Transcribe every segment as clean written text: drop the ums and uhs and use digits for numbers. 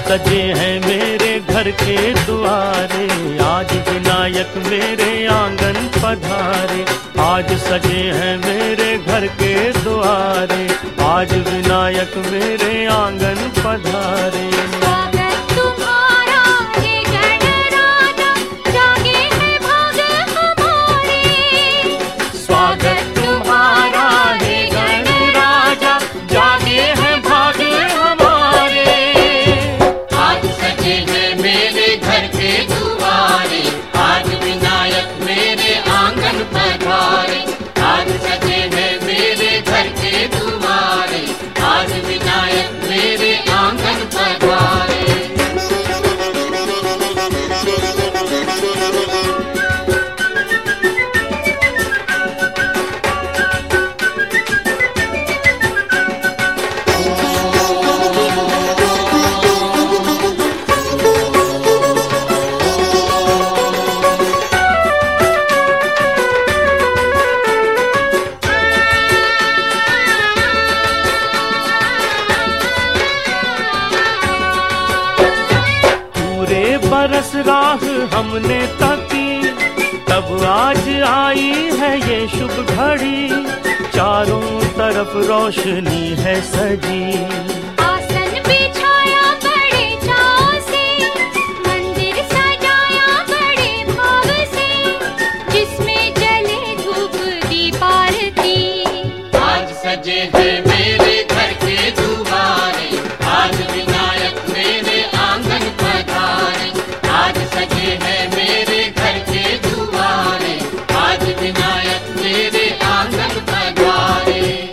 सजे हैं मेरे घर के दुआरे, आज विनायक मेरे आंगन पधारे। आज सजे हैं मेरे घर के दुआरे, आज विनायक मेरे आंगन पधारे। बरस राह हमने तकी, तब आज आई है ये शुभ घड़ी। चारों तरफ रोशनी है सजी, आसन बिछाया बड़े चाव से, मंदिर सजाया बड़े भाव से, जिसमें जले धूप दीप आरती। आज सजे हैं मेरे घर के दुआरे, आज विनायक मेरे आंगन पधारे। आज सजे हैं मेरे घर के दुआरे, आज विनायक मेरे आंगन पधारे।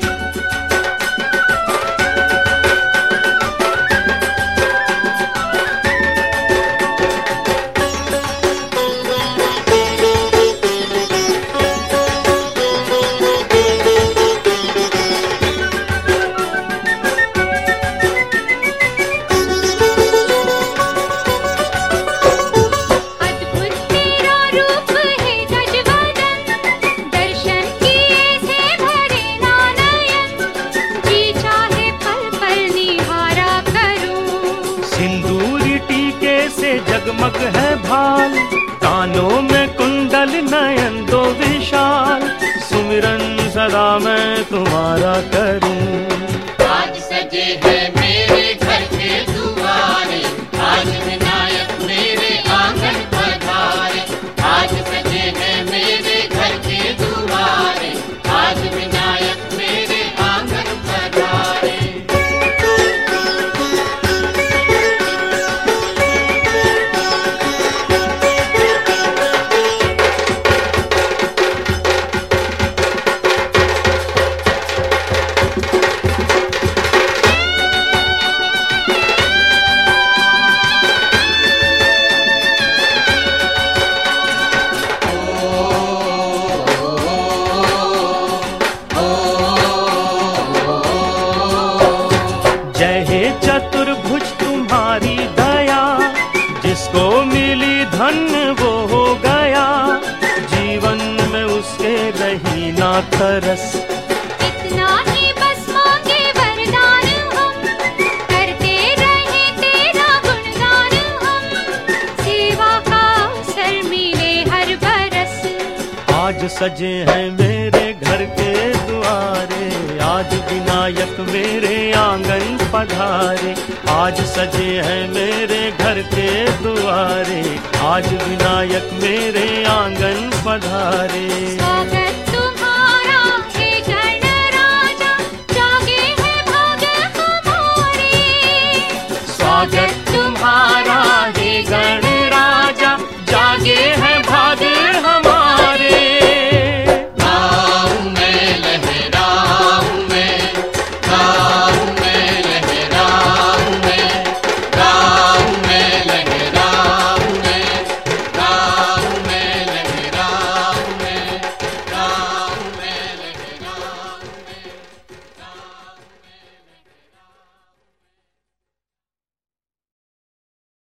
जगमग है भाल, कानों में कुंडल नयन दो विशाल, सुमिरन सदा मैं तुम्हारा करूं। आज सजे हैं मेरे घर के दुआरे, आज विनायक मेरे आंगन पधारे। आज सजे हैं मेरे घर के दुआरे, आज विनायक मेरे आंगन पधारे। चतुर्भुज तुम्हारी दया, जिसको मिली धन्य वो हो गया, जीवन में उसके रही ना तरस। इतना ही बस मांगे वरदान हम, करते रहे तेरा गुणगान हम, सेवा का अवसर मिले हर बरस। आज सजे हैं मेरे घर के दुआरे, आज विनायक मेरे आंगन पधारे। आज सजे हैं मेरे घर के दुआरे, आज विनायक मेरे आंगन पधारे।